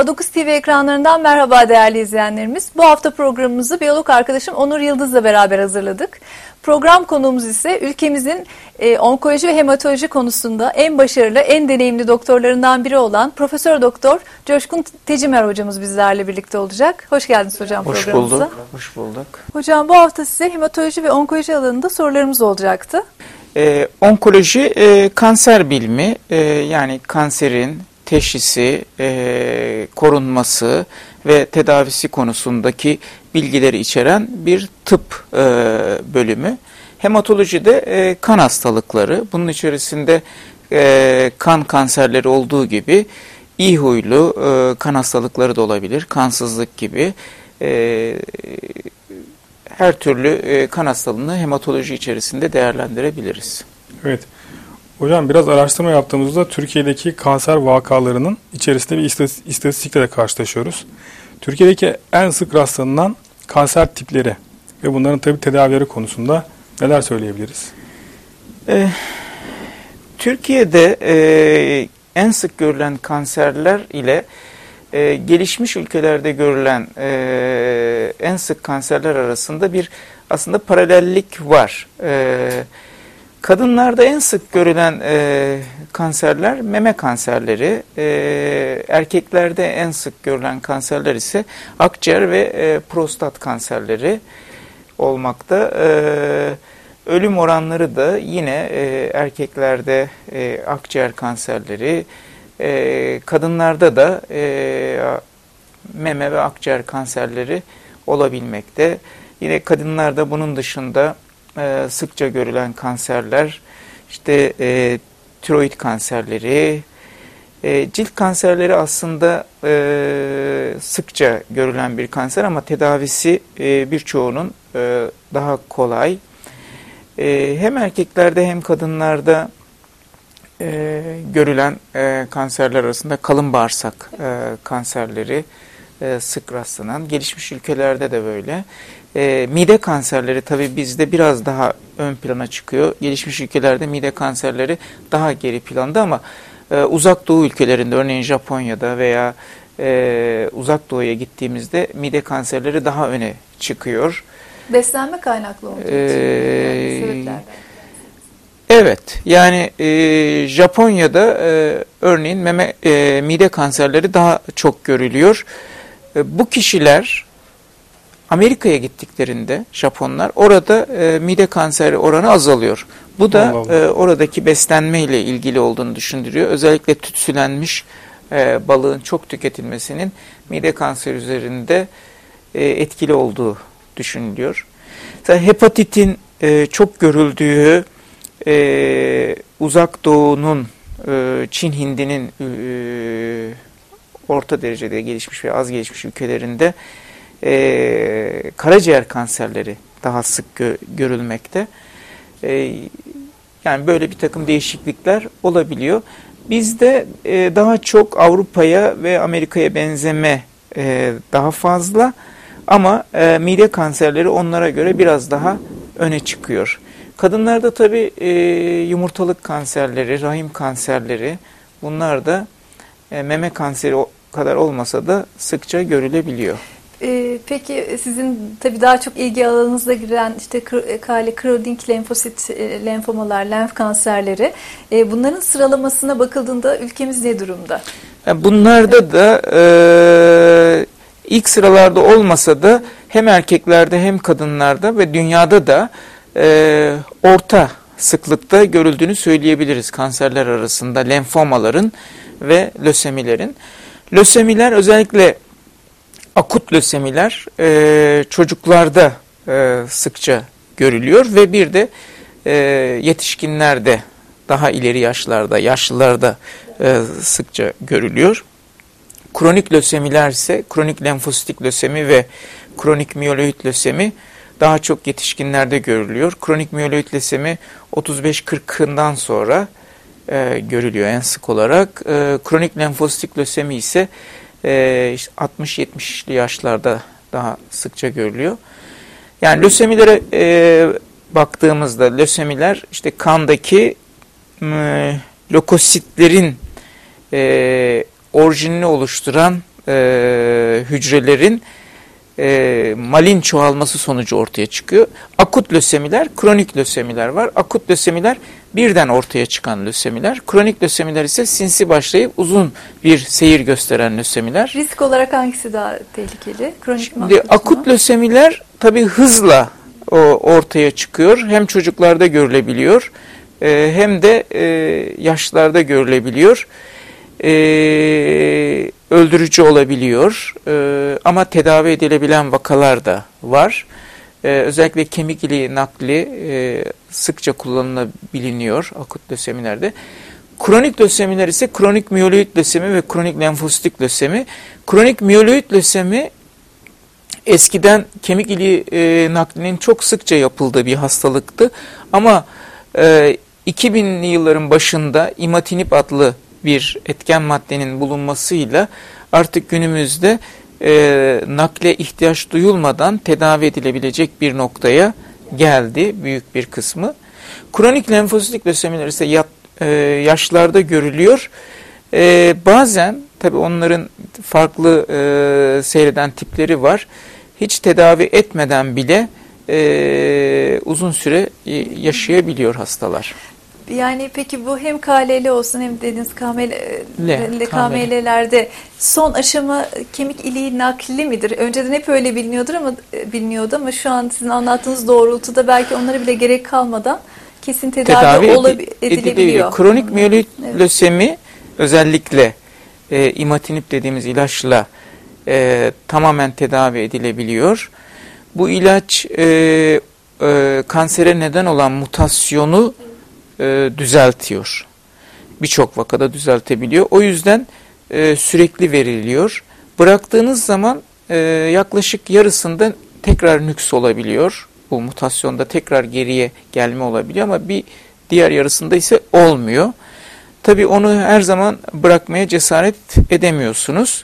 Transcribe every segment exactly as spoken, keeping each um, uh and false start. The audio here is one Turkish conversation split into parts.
A dokuz T V ekranlarından merhaba değerli izleyenlerimiz. Bu hafta programımızı biyolog arkadaşım Onur Yıldız'la beraber hazırladık. Program konuğumuz ise ülkemizin e, onkoloji ve hematoloji konusunda en başarılı, en deneyimli doktorlarından biri olan Profesör Doktor Coşkun Tecimer hocamız bizlerle birlikte olacak. Hoş geldiniz hocam Hoş programımıza. Hoş bulduk. Hoş bulduk. Hocam bu hafta size hematoloji ve onkoloji alanında sorularımız olacaktı. Ee, onkoloji e, kanser bilimi, e, yani kanserin teşhisi, e, korunması ve tedavisi konusundaki bilgileri içeren bir tıp e, bölümü. Hematolojide e, kan hastalıkları, bunun içerisinde e, kan kanserleri olduğu gibi iyi huylu e, kan hastalıkları da olabilir, kansızlık gibi e, her türlü e, kan hastalığını hematoloji içerisinde değerlendirebiliriz. Evet. Hocam biraz araştırma yaptığımızda Türkiye'deki kanser vakalarının içerisinde bir istatistikle de karşılaşıyoruz. Türkiye'deki en sık rastlanılan kanser tipleri ve bunların tabii tedavileri konusunda neler söyleyebiliriz? Ee, Türkiye'de e, en sık görülen kanserler ile e, gelişmiş ülkelerde görülen e, en sık kanserler arasında bir aslında paralellik var. E, Kadınlarda en sık görülen e, kanserler meme kanserleri, e, erkeklerde en sık görülen kanserler ise akciğer ve e, prostat kanserleri olmakta. E, ölüm oranları da yine e, erkeklerde e, akciğer kanserleri, e, kadınlarda da e, meme ve akciğer kanserleri olabilmekte. Yine kadınlarda bunun dışında Ee, sıkça görülen kanserler, işte e, tiroid kanserleri, e, cilt kanserleri aslında e, sıkça görülen bir kanser ama tedavisi e, birçoğunun e, daha kolay. E, hem erkeklerde hem kadınlarda e, görülen e, kanserler arasında kalın bağırsak e, kanserleri e, sık rastlanan, gelişmiş ülkelerde de böyle. E, mide kanserleri tabii bizde biraz daha ön plana çıkıyor. Gelişmiş ülkelerde mide kanserleri daha geri planda ama e, uzak doğu ülkelerinde, örneğin Japonya'da veya e, uzak doğuya gittiğimizde mide kanserleri daha öne çıkıyor. Beslenme kaynaklı olduğu için Ee, sebeplerden. Evet, yani e, Japonya'da e, örneğin meme, e, mide kanserleri daha çok görülüyor. E, bu kişiler Amerika'ya gittiklerinde Japonlar orada e, mide kanseri oranı azalıyor. Bu da Allah Allah. E, oradaki beslenme ile ilgili olduğunu düşündürüyor. Özellikle tütsülenmiş e, balığın çok tüketilmesinin mide kanseri üzerinde e, etkili olduğu düşünülüyor. Mesela hepatitin e, çok görüldüğü e, Uzak Doğu'nun, e, Çin Hindi'nin e, orta derecede gelişmiş ve az gelişmiş ülkelerinde Ee, karaciğer kanserleri daha sık gö görülmekte. Ee, yani böyle bir takım değişiklikler olabiliyor. Bizde e, daha çok Avrupa'ya ve Amerika'ya benzeme e, daha fazla ama e, mide kanserleri onlara göre biraz daha öne çıkıyor. Kadınlarda tabii e, yumurtalık kanserleri, rahim kanserleri, bunlar da e, meme kanseri kadar olmasa da sıkça görülebiliyor. Ee, peki sizin tabii daha çok ilgi alanınıza giren işte kale, kronik lenfosit e, lenfomalar, lenf kanserleri, e, bunların sıralamasına bakıldığında ülkemiz ne durumda? Yani bunlarda da e, ilk sıralarda olmasa da hem erkeklerde hem kadınlarda ve dünyada da e, orta sıklıkta görüldüğünü söyleyebiliriz kanserler arasında lenfomaların ve lösemilerin. Lösemiler özellikle akut lösemiler e, çocuklarda e, sıkça görülüyor ve bir de e, yetişkinlerde, daha ileri yaşlarda, yaşlılarda e, sıkça görülüyor. Kronik lösemiler ise kronik lenfositik lösemi ve kronik miyeloid lösemi daha çok yetişkinlerde görülüyor. Kronik miyeloid lösemi otuz beş kırkından sonra e, görülüyor en sık olarak. E, kronik lenfositik lösemi ise e, altmış yetmişli yaşlarda daha sıkça görülüyor. Yani lösemilere e, baktığımızda lösemiler işte kandaki e, lökositlerin e, orijinini oluşturan e, hücrelerin e, malin çoğalması sonucu ortaya çıkıyor. Akut lösemiler, kronik lösemiler var. Akut lösemiler birden ortaya çıkan lösemiler. Kronik lösemiler ise sinsi başlayıp uzun bir seyir gösteren lösemiler. Risk olarak hangisi daha tehlikeli? Kronik mi? Şimdi akut lösemiler tabii hızla o, ortaya çıkıyor. Hem çocuklarda görülebiliyor e, hem de e, yaşlarda görülebiliyor. E, öldürücü olabiliyor e, ama tedavi edilebilen vakalar da var. E, özellikle kemik iliği nakli e, sıkça kullanılabiliyor akut lösemilerde. Kronik lösemiler ise kronik miyoloid lösemi ve kronik lenfositik lösemi. Kronik miyoloid lösemi eskiden kemik iliği e, naklinin çok sıkça yapıldığı bir hastalıktı. Ama e, iki binli yılların başında imatinib adlı bir etken maddenin bulunmasıyla artık günümüzde e, nakle ihtiyaç duyulmadan tedavi edilebilecek bir noktaya geldi büyük bir kısmı. Kronik lenfositik lösemiler ise yat, e, yaşlarda görülüyor. E, bazen tabii onların farklı e, seyreden tipleri var. Hiç tedavi etmeden bile e, uzun süre yaşayabiliyor hastalar. Yani peki bu hem K L L olsun hem dediğiniz K M L, K M L'lerde son aşama kemik iliği nakli midir? Önceden hep öyle biliniyordur ama biliniyordu ama şu an sizin anlattığınız doğrultuda belki onlara bile gerek kalmadan kesin tedavi, tedavi edilebiliyor. Kronik miyoloid evet. lösemi özellikle e, imatinib dediğimiz ilaçla e, tamamen tedavi edilebiliyor. Bu ilaç e, e, kansere neden olan mutasyonu e, düzeltiyor. Birçok vakada düzeltebiliyor. O yüzden e, sürekli veriliyor. Bıraktığınız zaman e, yaklaşık yarısında tekrar nüks olabiliyor. Bu mutasyonda tekrar geriye gelme olabiliyor ama bir diğer yarısında ise olmuyor. Tabii onu her zaman bırakmaya cesaret edemiyorsunuz.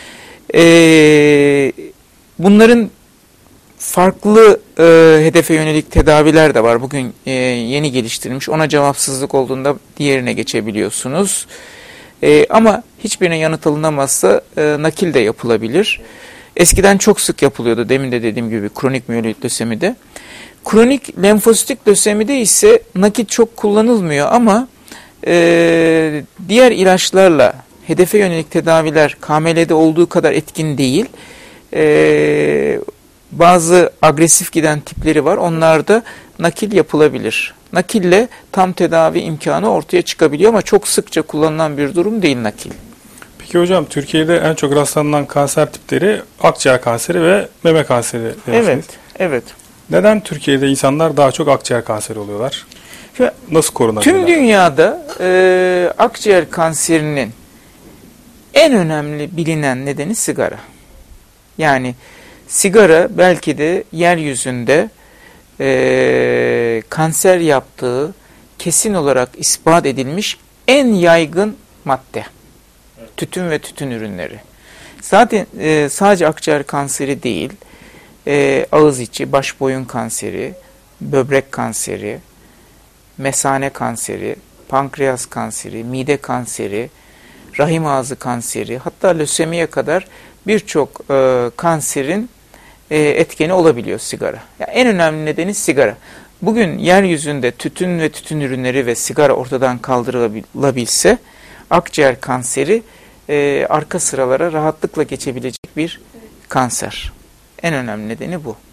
Ee, bunların farklı e, hedefe yönelik tedaviler de var. Bugün e, yeni geliştirilmiş. Ona cevapsızlık olduğunda diğerine geçebiliyorsunuz. E, ama hiçbirine yanıt alınamazsa e, nakil de yapılabilir. Eskiden çok sık yapılıyordu. Demin de dediğim gibi kronik miyoloid lösemide. Kronik lenfositik lösemide ise nakil çok kullanılmıyor ama e, diğer ilaçlarla hedefe yönelik tedaviler K M L'de olduğu kadar etkin değil. E, bazı agresif giden tipleri var. Onlarda nakil yapılabilir. Nakille tam tedavi imkanı ortaya çıkabiliyor ama çok sıkça kullanılan bir durum değil nakil. Peki hocam, Türkiye'de en çok rastlanan kanser tipleri akciğer kanseri ve meme kanseri demiştiniz. Evet, evet. Neden Türkiye'de insanlar daha çok akciğer kanseri oluyorlar? Şimdi, nasıl korunabilirler? Tüm dünyada e, akciğer kanserinin en önemli bilinen nedeni sigara. Yani sigara belki de yeryüzünde e, kanser yaptığı kesin olarak ispat edilmiş en yaygın madde. Tütün ve tütün ürünleri. Zaten e, sadece akciğer kanseri değil, e, ağız içi, baş boyun kanseri, böbrek kanseri, mesane kanseri, pankreas kanseri, mide kanseri, rahim ağzı kanseri, hatta lösemiye kadar birçok e, kanserin e, etkeni olabiliyor sigara. Yani en önemli nedeni sigara. Bugün yeryüzünde tütün ve tütün ürünleri ve sigara ortadan kaldırılabilse akciğer kanseri e, arka sıralara rahatlıkla geçebilecek bir kanser. En önemli nedeni bu.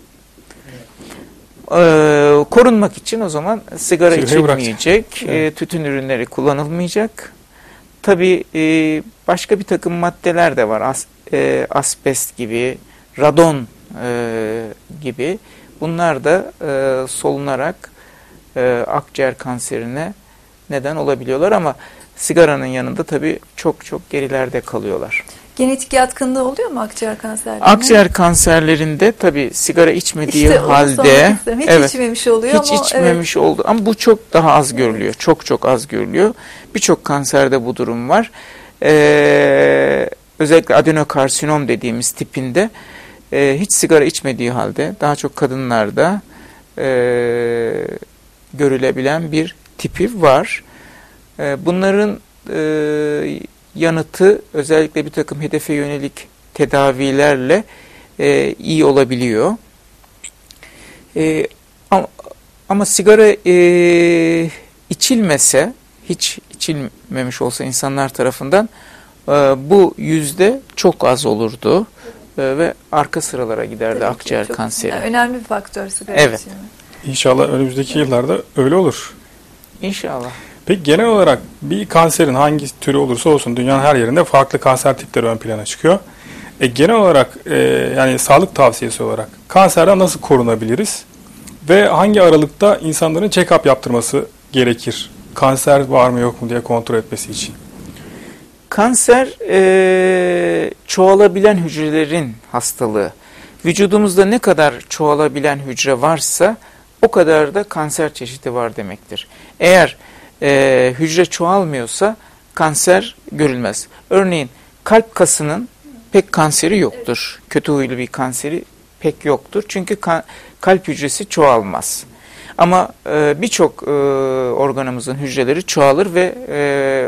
Ee, korunmak için o zaman sigara içilmeyecek, e, tütün ürünleri kullanılmayacak. Tabii e, başka bir takım maddeler de var. As, e, asbest gibi, radon e, gibi. Bunlar da e, solunarak e, akciğer kanserine neden olabiliyorlar ama sigaranın yanında tabii çok çok gerilerde kalıyorlar. Genetik yatkınlığı oluyor mu akciğer kanserlerinde? Akciğer kanserlerinde tabii sigara içmediği işte halde hiç evet, içmemiş oluyor hiç ama içmemiş evet. oldu ama bu çok daha az görülüyor. Evet. Çok çok az görülüyor. Birçok kanserde bu durum var. Ee, özellikle adenokarsinom dediğimiz tipinde e, hiç sigara içmediği halde daha çok kadınlarda e, görülebilen bir tipi var. E, bunların e, yanıtı özellikle bir takım hedefe yönelik tedavilerle e, iyi olabiliyor. E, ama, ama sigara e, içilmese, hiç içilmemiş olsa insanlar tarafından e, bu yüzde çok az olurdu e, ve arka sıralara giderdi Tabii akciğer çok, kanseri. Yani önemli bir faktör sigara evet. içimi. İnşallah önümüzdeki yıllarda öyle olur. İnşallah. Peki genel olarak bir kanserin hangi türü olursa olsun dünyanın her yerinde farklı kanser tipleri ön plana çıkıyor. E, genel olarak e, yani sağlık tavsiyesi olarak kanserden nasıl korunabiliriz? Ve hangi aralıkta insanların check-up yaptırması gerekir? Kanser var mı yok mu diye kontrol etmesi için. Kanser e, çoğalabilen hücrelerin hastalığı. Vücudumuzda ne kadar çoğalabilen hücre varsa o kadar da kanser çeşidi var demektir. Eğer e, hücre çoğalmıyorsa kanser görülmez. Örneğin kalp kasının pek kanseri yoktur. Kötü huylu bir kanseri pek yoktur. Çünkü kan, kalp hücresi çoğalmaz. Ama e, birçok e, organımızın hücreleri çoğalır ve e,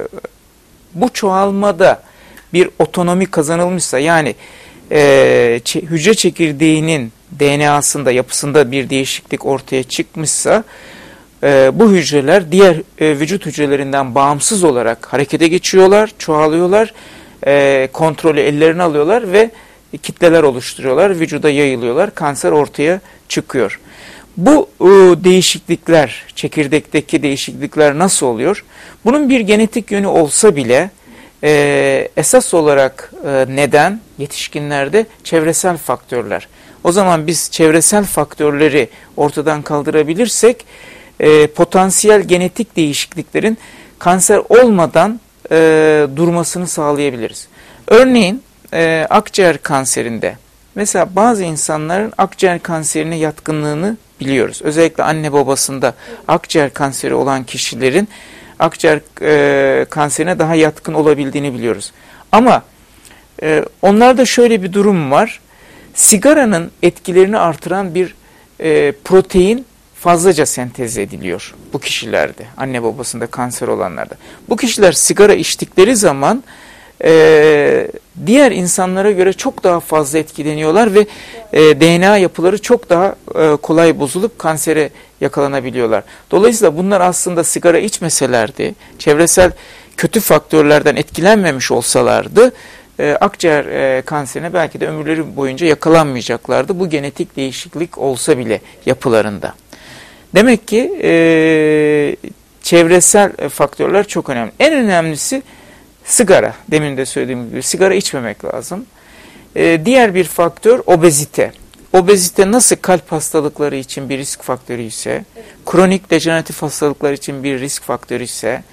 bu çoğalmada bir otonomi kazanılmışsa, yani e, hücre çekirdeğinin D N A'sında, yapısında bir değişiklik ortaya çıkmışsa e, bu hücreler diğer e, vücut hücrelerinden bağımsız olarak harekete geçiyorlar, çoğalıyorlar, e, kontrolü ellerine alıyorlar ve kitleler oluşturuyorlar, vücuda yayılıyorlar, kanser ortaya çıkıyor. Bu e, değişiklikler, çekirdekteki değişiklikler nasıl oluyor? Bunun bir genetik yönü olsa bile e, esas olarak e, neden yetişkinlerde çevresel faktörler. O zaman biz çevresel faktörleri ortadan kaldırabilirsek e, potansiyel genetik değişikliklerin kanser olmadan e, durmasını sağlayabiliriz. Örneğin e, akciğer kanserinde mesela bazı insanların akciğer kanserine yatkınlığını biliyoruz. Özellikle anne babasında akciğer kanseri olan kişilerin akciğer e, kanserine daha yatkın olabildiğini biliyoruz. Ama e, onlarda şöyle bir durum var. Sigaranın etkilerini artıran bir e, protein fazlaca sentez ediliyor bu kişilerde, anne babasında kanser olanlarda. Bu kişiler sigara içtikleri zaman e, diğer insanlara göre çok daha fazla etkileniyorlar ve e, D N A yapıları çok daha e, kolay bozulup kansere yakalanabiliyorlar. Dolayısıyla bunlar aslında sigara içmeselerdi, çevresel kötü faktörlerden etkilenmemiş olsalardı, e, akciğer e, kanserine belki de ömürleri boyunca yakalanmayacaklardı. Bu genetik değişiklik olsa bile yapılarında. Demek ki e, çevresel faktörler çok önemli. En önemlisi sigara. Demin de söylediğim gibi sigara içmemek lazım. E, diğer bir faktör obezite. Obezite nasıl kalp hastalıkları için bir risk faktörü ise, evet. kronik dejeneratif hastalıklar için bir risk faktörü ise,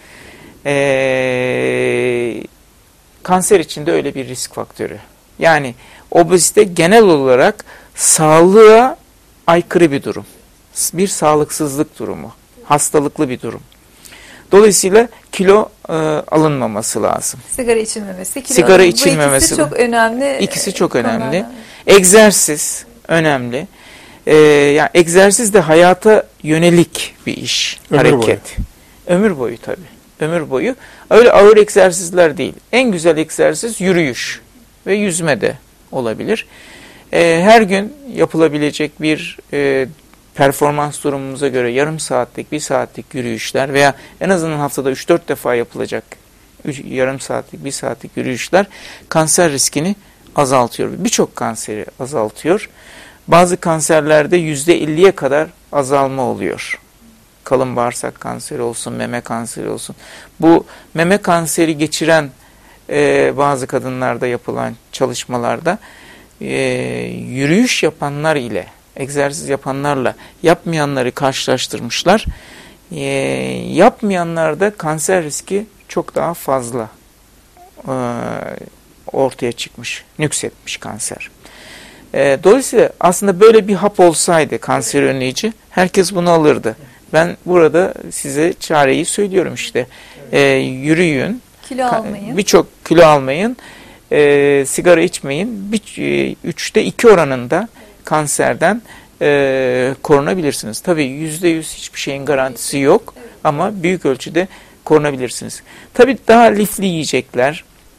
e, kanser için de öyle bir risk faktörü. Yani obezite genel olarak sağlığa aykırı bir durum. Bir sağlıksızlık durumu, hastalıklı bir durum. Dolayısıyla kilo e, alınmaması lazım. Sigara içilmemesi, kilo Sigara alınmaması. içilmemesi. Bu ikisi çok önemli. İkisi çok önemli. Konulardan. Egzersiz önemli. Ee, yani egzersiz de hayata yönelik bir iş, Ömür hareket. Boyu. Ömür boyu tabii. Ömür boyu. Öyle ağır egzersizler değil. En güzel egzersiz yürüyüş ve yüzme de olabilir. Ee, her gün yapılabilecek bir e, performans durumumuza göre yarım saatlik, bir saatlik yürüyüşler veya en azından haftada üç dört defa yapılacak üç, yarım saatlik, bir saatlik yürüyüşler kanser riskini azaltıyor. Birçok kanseri azaltıyor. Bazı kanserlerde yüzde elliye kadar azalma oluyor. Kalın bağırsak kanseri olsun, meme kanseri olsun. Bu meme kanseri geçiren e, bazı kadınlarda yapılan çalışmalarda e, yürüyüş yapanlar ile egzersiz yapanlarla yapmayanları karşılaştırmışlar. E, yapmayanlarda kanser riski çok daha fazla e, ortaya çıkmış, nüksetmiş kanser. E, dolayısıyla aslında böyle bir hap olsaydı kanser önleyici, herkes bunu alırdı. Ben burada size çareyi söylüyorum işte. E, yürüyün, kilo almayın, birçok kilo almayın, e, sigara içmeyin. Bir, e, üçte iki oranında kanserden e, korunabilirsiniz. Tabii yüzde yüz hiçbir şeyin garantisi yok ama büyük ölçüde korunabilirsiniz. Tabii daha lifli yiyecekler,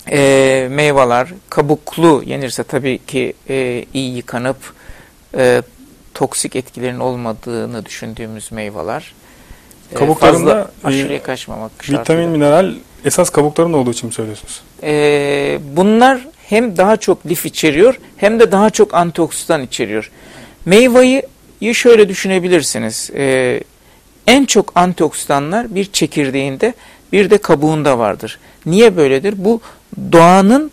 e, meyveler kabuklu yenirse tabii ki e, iyi yıkanıp e, toksik etkilerin olmadığını düşündüğümüz meyveler. Kabuklarında e, aşırıya kaçmamak vitamin, şartıyla. mineral esas kabukların olduğu için mi söylüyorsunuz? E, bunlar hem daha çok lif içeriyor hem de daha çok antioksidan içeriyor. Meyveyi şöyle düşünebilirsiniz. E, en çok antioksidanlar bir çekirdeğinde bir de kabuğunda vardır. Niye böyledir? Bu doğanın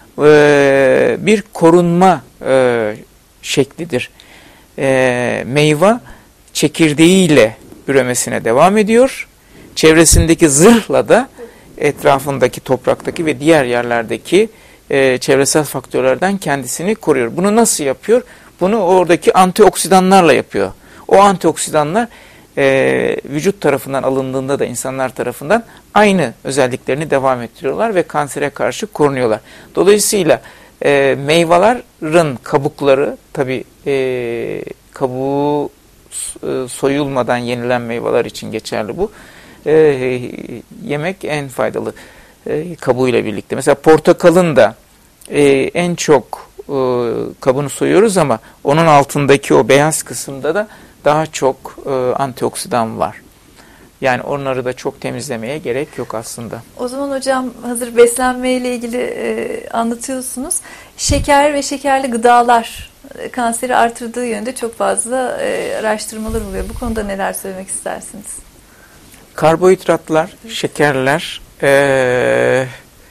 e, bir korunma e, şeklidir. E, meyve çekirdeğiyle üremesine devam ediyor. Çevresindeki zırhla da etrafındaki topraktaki ve diğer yerlerdeki e, çevresel faktörlerden kendisini koruyor. Bunu nasıl yapıyor? Bunu oradaki antioksidanlarla yapıyor. O antioksidanlar e, vücut tarafından alındığında da insanlar tarafından aynı özelliklerini devam ettiriyorlar ve kansere karşı korunuyorlar. Dolayısıyla e, meyvelerin kabukları, tabii e, kabuğu e, soyulmadan yenilen meyveler için geçerli bu. E, yemek en faydalı e, kabuğuyla birlikte. Mesela portakalın da e, en çok e, kabuğunu soyuyoruz ama onun altındaki o beyaz kısımda da daha çok e, antioksidan var. Yani onları da çok temizlemeye gerek yok aslında. O zaman hocam hazır beslenme ile ilgili e, anlatıyorsunuz. Şeker ve şekerli gıdalar e, kanseri artırdığı yönde çok fazla e, araştırmalar oluyor. Bu konuda neler söylemek istersiniz? Karbonhidratlar, şekerler e,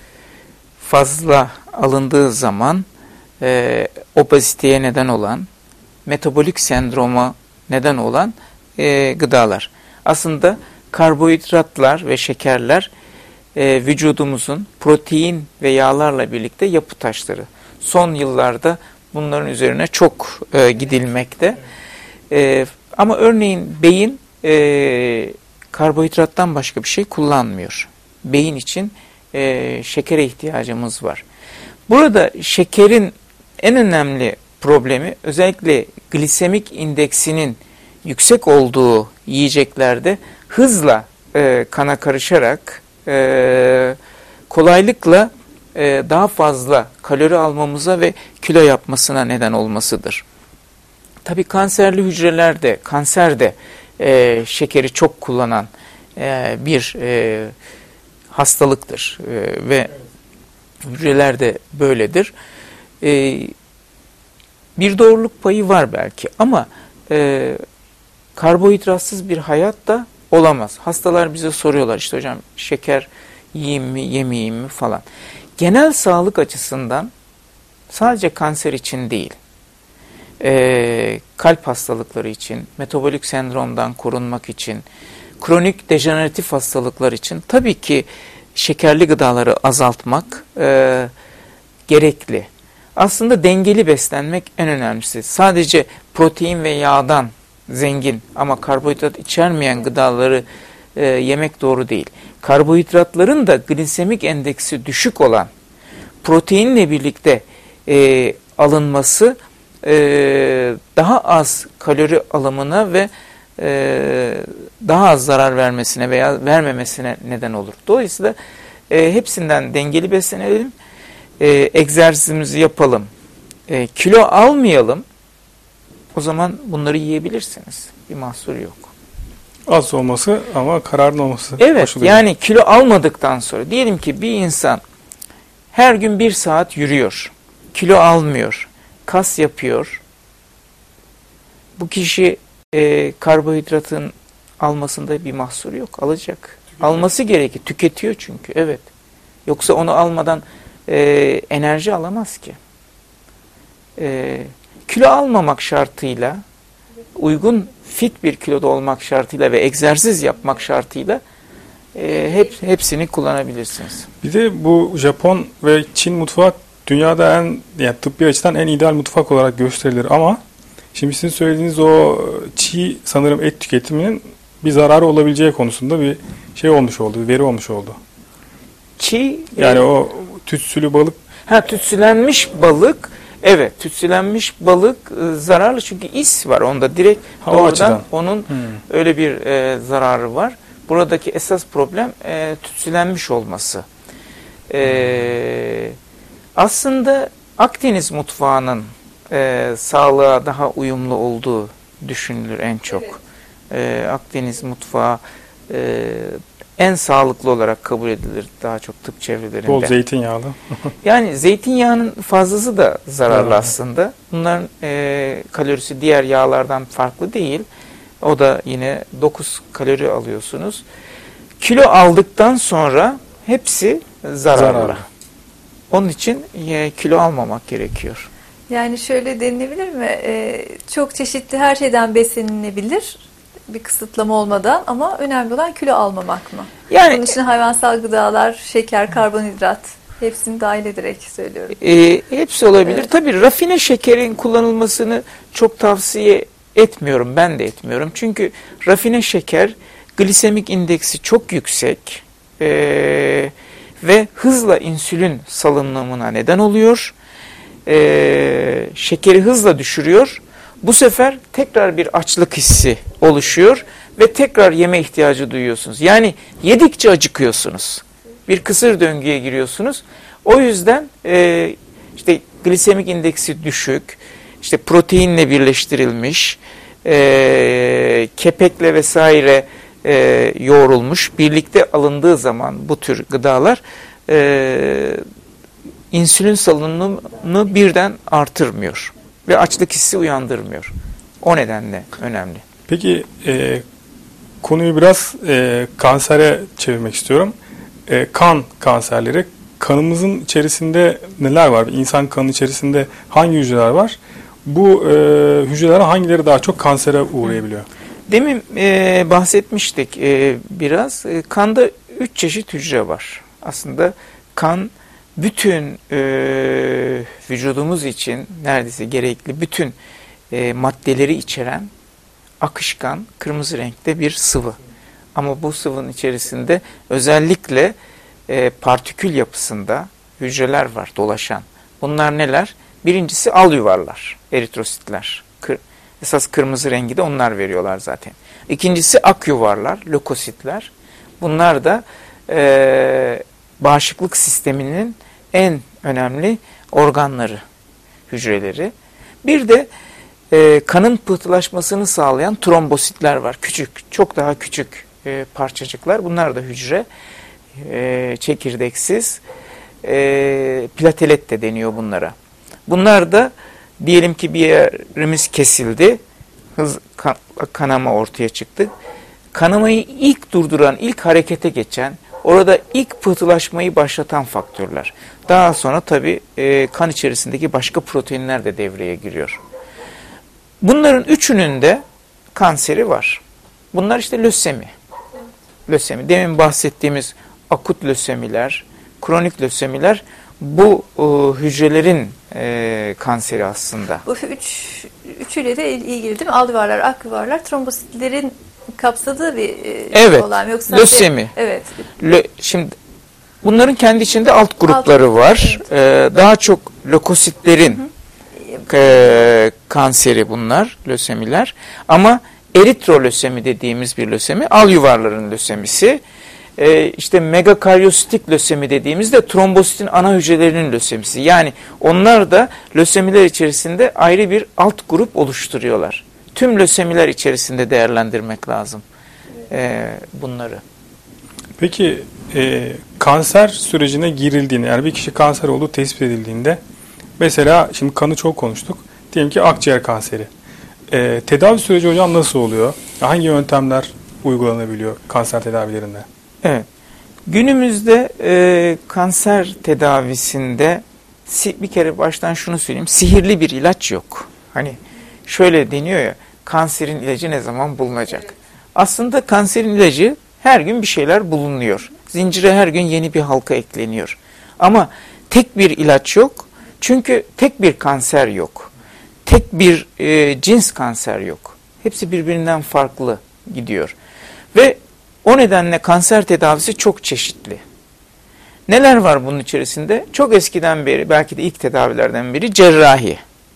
fazla alındığı zaman e, obeziteye neden olan, metabolik sendroma neden olan e, gıdalar. Aslında karbonhidratlar ve şekerler e, vücudumuzun protein ve yağlarla birlikte yapı taşları. Son yıllarda bunların üzerine çok e, gidilmekte. E, ama örneğin beyin e, karbonhidrattan başka bir şey kullanmıyor. Beyin için e, şekere ihtiyacımız var. Burada şekerin en önemli problemi özellikle glisemik indeksinin yüksek olduğu yiyeceklerde hızla e, kana karışarak e, kolaylıkla e, daha fazla kalori almamıza ve kilo yapmasına neden olmasıdır. Tabii kanserli hücrelerde, kanserde e, şekeri çok kullanan e, bir e, hastalıktır e, ve hücrelerde böyledir. E, bir doğruluk payı var belki ama e, karbonhidratsız bir hayat da olamaz. Hastalar bize soruyorlar işte hocam şeker yiyeyim mi yemeyeyim mi falan. Genel sağlık açısından sadece kanser için değil, e, kalp hastalıkları için, metabolik sendromdan korunmak için, kronik dejeneratif hastalıklar için tabii ki şekerli gıdaları azaltmak e, gerekli. Aslında dengeli beslenmek en önemlisi. Sadece protein ve yağdan zengin ama karbonhidrat içermeyen gıdaları e, yemek doğru değil. Karbonhidratların da glisemik endeksi düşük olan proteinle birlikte e, alınması e, daha az kalori alımına ve e, daha az zarar vermesine veya vermemesine neden olur. Dolayısıyla e, hepsinden dengeli beslenelim, e, egzersizimizi yapalım, e, kilo almayalım. O zaman bunları yiyebilirsiniz. Bir mahsur yok. Az olması ama kararlı olması. Evet, yani kilo almadıktan sonra diyelim ki bir insan her gün bir saat yürüyor, kilo almıyor, kas yapıyor. Bu kişi e, karbonhidratın almasında bir mahsur yok, alacak. Tüketiyor. Alması gerekir, tüketiyor çünkü, evet. Yoksa onu almadan e, enerji alamaz ki. E, kilo almamak şartıyla, uygun fit bir kiloda olmak şartıyla ve egzersiz yapmak şartıyla e, hep hepsini kullanabilirsiniz. Bir de bu Japon ve Çin mutfağı dünyada en, yani tıbbi açıdan en ideal mutfak olarak gösterilir ama şimdi sizin söylediğiniz o çiğ sanırım et tüketiminin bir zararı olabileceği konusunda bir şey olmuş oldu, bir veri olmuş oldu. Çiğ yani e, o tütsülü balık. Ha, tütsülenmiş balık. Evet, tütsülenmiş balık e, zararlı çünkü is var onda direkt ha, doğrudan onun hmm. öyle bir e, zararı var. Buradaki esas problem e, tütsülenmiş olması. E, aslında Akdeniz mutfağının e, sağlığa daha uyumlu olduğu düşünülür en çok. Evet. E, Akdeniz mutfağı e, en sağlıklı olarak kabul edilir daha çok tıp çevrelerinde. Bol zeytinyağlı. Yani zeytinyağının fazlası da zararlı evet. aslında. Bunların e, kalorisi diğer yağlardan farklı değil. O da yine dokuz kalori alıyorsunuz. Kilo aldıktan sonra hepsi zararlı. zararlı. Onun için e, kilo almamak gerekiyor. Yani şöyle denilebilir mi? Ee, çok çeşitli her şeyden beslenilebilir bir kısıtlama olmadan ama önemli olan kilo almamak mı? Yani, bunun için hayvansal gıdalar, şeker, karbonhidrat hepsini dahil ederek söylüyorum. E, hepsi olabilir. Evet. Tabii rafine şekerin kullanılmasını çok tavsiye etmiyorum. Ben de etmiyorum. Çünkü rafine şeker glisemik indeksi çok yüksek e, ve hızla insülin salınımına neden oluyor. E, şekeri hızla düşürüyor. Bu sefer tekrar bir açlık hissi oluşuyor ve tekrar yeme ihtiyacı duyuyorsunuz. Yani yedikçe acıkıyorsunuz. Bir kısır döngüye giriyorsunuz. O yüzden e, işte glisemik indeksi düşük, işte proteinle birleştirilmiş, e, kepekle vesaire e, yoğrulmuş, birlikte alındığı zaman bu tür gıdalar e, insülin salınımını birden artırmıyor ve açlık hissi uyandırmıyor. O nedenle önemli. Peki e, konuyu biraz e, kansere çevirmek istiyorum. E, kan kanserleri, kanımızın içerisinde neler var? İnsan kanının içerisinde hangi hücreler var? Bu e, hücrelerin hangileri daha çok kansere uğrayabiliyor? Demin e, bahsetmiştik e, biraz. E, kanda üç çeşit hücre var. Aslında kan bütün e, vücudumuz için neredeyse gerekli bütün e, maddeleri içeren akışkan kırmızı renkte bir sıvı. Ama bu sıvının içerisinde özellikle e, partikül yapısında hücreler var dolaşan. Bunlar neler? Birincisi al yuvarlar, eritrositler. Kır, esas kırmızı rengi de onlar veriyorlar zaten. İkincisi ak yuvarlar, lökositler. Bunlar da e, bağışıklık sisteminin en önemli organları, hücreleri. Bir de e, kanın pıhtılaşmasını sağlayan trombositler var. Küçük, çok daha küçük e, parçacıklar. Bunlar da hücre, e, çekirdeksiz. E, platelet de deniyor bunlara. Bunlar da diyelim ki bir yerimiz kesildi, hız kan, kanama ortaya çıktı. Kanamayı ilk durduran, ilk harekete geçen, orada ilk pıhtılaşmayı başlatan faktörler. Daha sonra tabii e, kan içerisindeki başka proteinler de devreye giriyor. Bunların üçünün de kanseri var. Bunlar işte lösemi. Lösemi. Demin bahsettiğimiz akut lösemiler, kronik lösemiler bu e, hücrelerin e, kanseri aslında. Bu üç, üçüyle de ilgili değil mi? Al yuvarlar, ak yuvarlar, trombositlerin kapsadığı bir e, evet, olay mı? Yoksa lösemi. De, evet. Lö, şimdi bunların kendi içinde alt grupları alt, var. Evet. Ee, daha çok lökositlerin hı hı. E, kanseri bunlar, lösemiler. Ama eritrolösemi dediğimiz bir lösemi, al yuvarların lösemisi. Ee, işte megakaryositik lösemi dediğimizde trombositin ana hücrelerinin lösemisi. Yani onlar da lösemiler içerisinde ayrı bir alt grup oluşturuyorlar. Tüm lösemiler içerisinde değerlendirmek lazım e, bunları. Peki e, kanser sürecine girildiğinde, yani bir kişi kanser olduğu tespit edildiğinde, mesela şimdi kanı çok konuştuk, diyelim ki akciğer kanseri. E, tedavi süreci hocam nasıl oluyor? Hangi yöntemler uygulanabiliyor kanser tedavilerinde? Evet. Günümüzde e, kanser tedavisinde bir kere baştan şunu söyleyeyim, sihirli bir ilaç yok. Hani şöyle deniyor ya, kanserin ilacı ne zaman bulunacak? Aslında kanserin ilacı her gün bir şeyler bulunuyor. Zincire her gün yeni bir halka ekleniyor. Ama tek bir ilaç yok. Çünkü tek bir kanser yok. Tek bir e, cins kanser yok. Hepsi birbirinden farklı gidiyor. Ve o nedenle kanser tedavisi çok çeşitli. Neler var bunun içerisinde? Çok eskiden beri, belki de ilk tedavilerden biri cerrahi.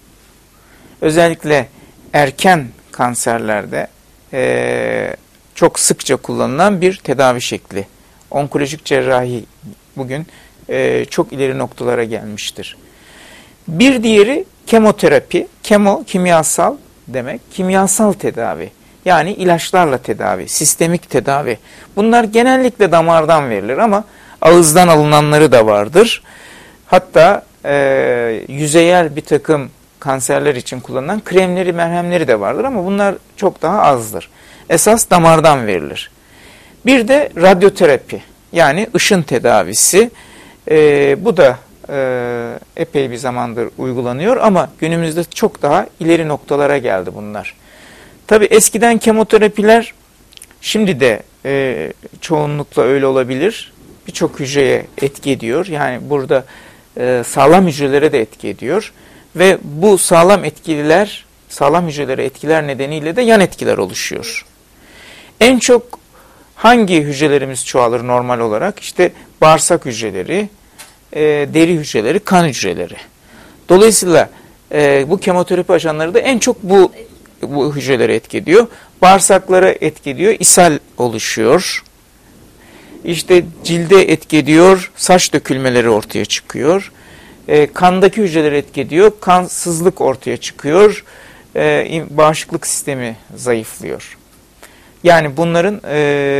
Özellikle erken kanserlerde e, çok sıkça kullanılan bir tedavi şekli. Onkolojik cerrahi bugün e, çok ileri noktalara gelmiştir. Bir diğeri kemoterapi. Kemo, kimyasal demek. Kimyasal tedavi. Yani ilaçlarla tedavi, sistemik tedavi. Bunlar genellikle damardan verilir ama ağızdan alınanları da vardır. Hatta e, yüzeyel bir takım kanserler için kullanılan kremleri, merhemleri de vardır ama bunlar çok daha azdır. Esas damardan verilir. Bir de radyoterapi, yani ışın tedavisi. E, bu da e, epey bir zamandır uygulanıyor ama günümüzde çok daha ileri noktalara geldi bunlar. Tabii eskiden kemoterapiler, şimdi de e, çoğunlukla öyle olabilir, birçok hücreye etki ediyor. Yani burada e, sağlam hücrelere de etki ediyor. Ve bu sağlam etkiler, sağlam hücrelere etkiler nedeniyle de yan etkiler oluşuyor. En çok hangi hücrelerimiz çoğalır normal olarak? İşte bağırsak hücreleri, e, deri hücreleri, kan hücreleri. Dolayısıyla e, bu kemoterapi ajanları da en çok bu, bu hücrelere etki ediyor. Bağırsaklara etki ediyor, ishal oluşuyor. İşte cilde etki ediyor, saç dökülmeleri ortaya çıkıyor. E, kandaki hücreleri etki ediyor, kansızlık ortaya çıkıyor, e, bağışıklık sistemi zayıflıyor. Yani bunların e,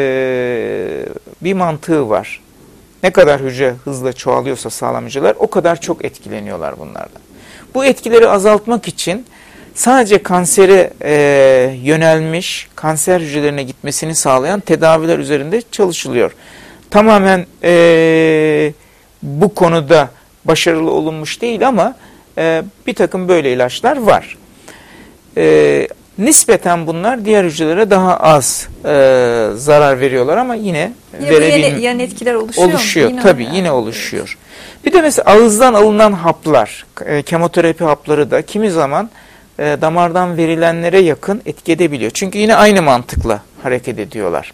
bir mantığı var. Ne kadar hücre hızla çoğalıyorsa sağlam hücreler, o kadar çok etkileniyorlar bunlardan. Bu etkileri azaltmak için sadece kansere e, yönelmiş, kanser hücrelerine gitmesini sağlayan tedaviler üzerinde çalışılıyor. Tamamen e, bu konuda başarılı olunmuş değil ama e, bir takım böyle ilaçlar var. E, nispeten bunlar diğer hücrelere daha az e, zarar veriyorlar ama yine, yine verebil- yan etkiler oluşuyor. Oluşuyor Yine tabii yani. yine oluşuyor. Bir de mesela ağızdan alınan haplar, e, kemoterapi hapları da kimi zaman e, damardan verilenlere yakın etki edebiliyor. Çünkü yine aynı mantıkla hareket ediyorlar.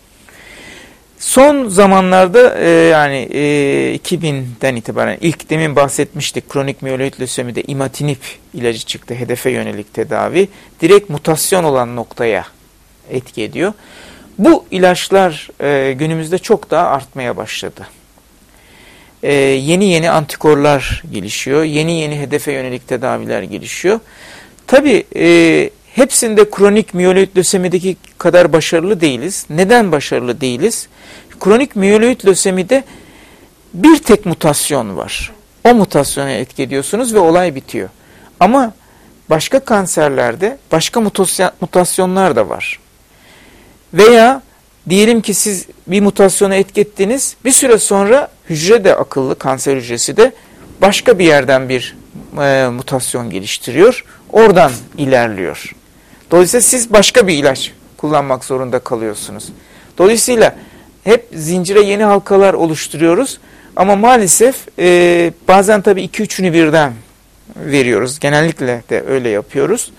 Son zamanlarda e, yani e, iki binden itibaren ilk demin bahsetmiştik, kronik miyeloid lösemide imatinib ilacı çıktı, hedefe yönelik tedavi. Direkt mutasyon olan noktaya etki ediyor. Bu ilaçlar e, günümüzde çok daha artmaya başladı. E, yeni yeni antikorlar gelişiyor, yeni yeni hedefe yönelik tedaviler gelişiyor. Tabii e, hepsinde kronik miyeloid lösemideki kadar başarılı değiliz. Neden başarılı değiliz? Kronik miyeloid lösemide bir tek mutasyon var. O mutasyona etki ediyorsunuz ve olay bitiyor. Ama başka kanserlerde başka mutasyonlar da var. Veya diyelim ki siz bir mutasyona etki ettiniz, bir süre sonra hücre de akıllı, kanser hücresi de başka bir yerden bir e, mutasyon geliştiriyor. Oradan ilerliyor. Dolayısıyla siz başka bir ilaç kullanmak zorunda kalıyorsunuz. Dolayısıyla hep zincire yeni halkalar oluşturuyoruz. Ama maalesef e, bazen tabii iki üçünü birden veriyoruz. Genellikle de öyle yapıyoruz.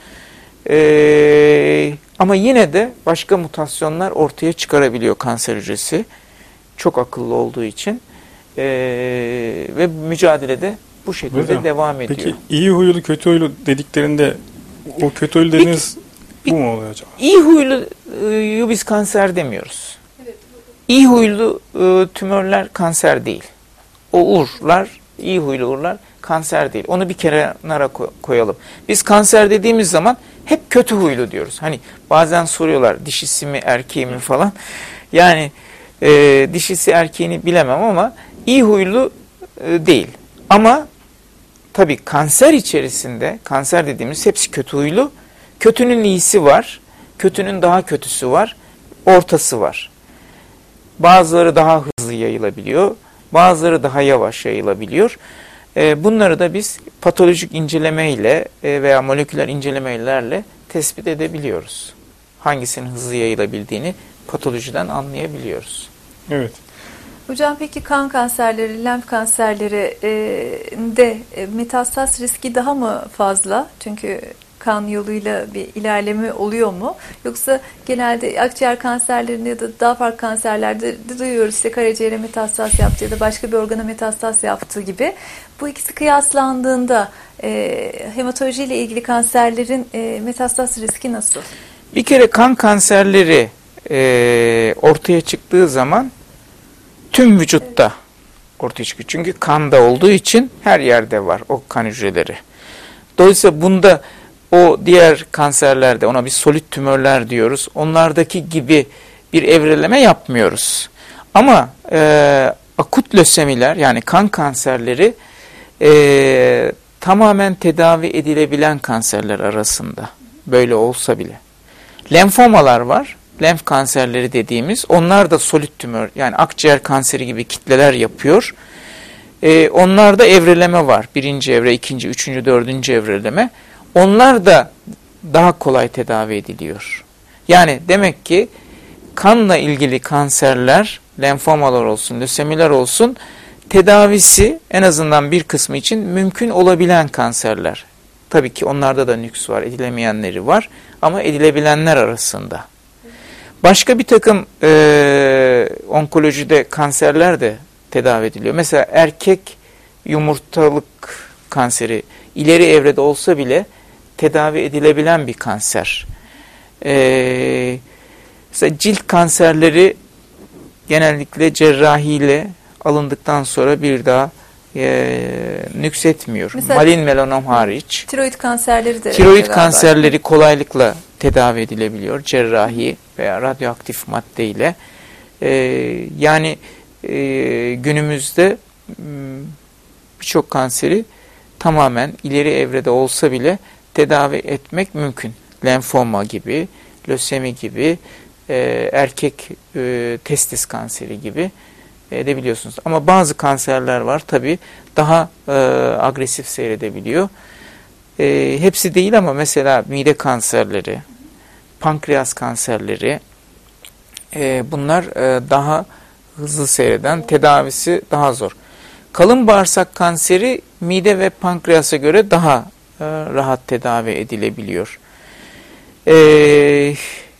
E, ama yine de başka mutasyonlar ortaya çıkarabiliyor kanser hücresi. Çok akıllı olduğu için. E, ve mücadelede bu şekilde Hocam, devam ediyor. Peki iyi huylu kötü huylu dediklerinde o kötü huylu dediğiniz bu mu oluyor acaba? İyi huyluyu biz kanser demiyoruz. İyi huylu e, tümörler kanser değil. O uğurlar, iyi huylu uğurlar kanser değil. Onu bir kenara koyalım. Biz kanser dediğimiz zaman hep kötü huylu diyoruz. Hani bazen soruyorlar dişisi mi erkeği mi falan. Yani e, dişisi erkeğini bilemem ama iyi huylu e, değil. Ama tabii kanser içerisinde, kanser dediğimiz hepsi kötü huylu. Kötünün iyisi var, kötünün daha kötüsü var, ortası var. Bazıları daha hızlı yayılabiliyor, bazıları daha yavaş yayılabiliyor. E, bunları da biz patolojik incelemeyle e, veya moleküler incelemelerle tespit edebiliyoruz. Hangisinin hızlı yayılabildiğini patolojiden anlayabiliyoruz. Evet. Hocam peki kan kanserleri, lenf kanserleri e, de e, metastaz riski daha mı fazla? Çünkü kan yoluyla bir ilerleme oluyor mu? Yoksa genelde akciğer kanserlerinde ya da daha farklı kanserlerde de duyuyoruz işte karaciğere metastaz yaptı ya da başka bir organa metastaz yaptığı gibi. Bu ikisi kıyaslandığında e, hematoloji ile ilgili kanserlerin e, metastaz riski nasıl? Bir kere kan kanserleri e, ortaya çıktığı zaman tüm vücutta ortaya çıkıyor. Çünkü kanda olduğu için her yerde var o kan hücreleri. Dolayısıyla bunda o diğer kanserlerde, ona bir solid tümörler diyoruz, onlardaki gibi bir evreleme yapmıyoruz. Ama e, akut lösemiler, yani kan kanserleri e, tamamen tedavi edilebilen kanserler arasında. Böyle olsa bile. Lenfomalar var. Lenf kanserleri dediğimiz, onlar da solid tümör, yani akciğer kanseri gibi kitleler yapıyor. Ee, onlarda evreleme var. Birinci evre, ikinci, üçüncü, dördüncü evreleme. Onlar da daha kolay tedavi ediliyor. Yani demek ki kanla ilgili kanserler, lenfomalar olsun, lösemiler olsun, tedavisi en azından bir kısmı için mümkün olabilen kanserler. Tabii ki onlarda da nüks var, edilemeyenleri var ama edilebilenler arasında. Başka bir takım e, onkolojide kanserler de tedavi ediliyor. Mesela erkek yumurtalık kanseri ileri evrede olsa bile tedavi edilebilen bir kanser. E, mesela cilt kanserleri genellikle cerrahiyle alındıktan sonra bir daha e, nüksetmiyor. Mesela, malin melanom hariç. Tiroid kanserleri de. Tiroid kanserleri kolaylıkla tedavi edilebiliyor. Cerrahi veya radyoaktif maddeyle. E, yani e, günümüzde birçok kanseri tamamen ileri evrede olsa bile tedavi etmek mümkün. Lenfoma gibi, lösemi gibi, e, erkek e, testis kanseri gibi edebiliyorsunuz. Ama bazı kanserler var tabii daha e, agresif seyredebiliyor. E, hepsi değil ama mesela mide kanserleri, pankreas kanserleri, e, bunlar e, daha hızlı seyreden, tedavisi daha zor. Kalın bağırsak kanseri mide ve pankreasa göre daha e, rahat tedavi edilebiliyor. Eee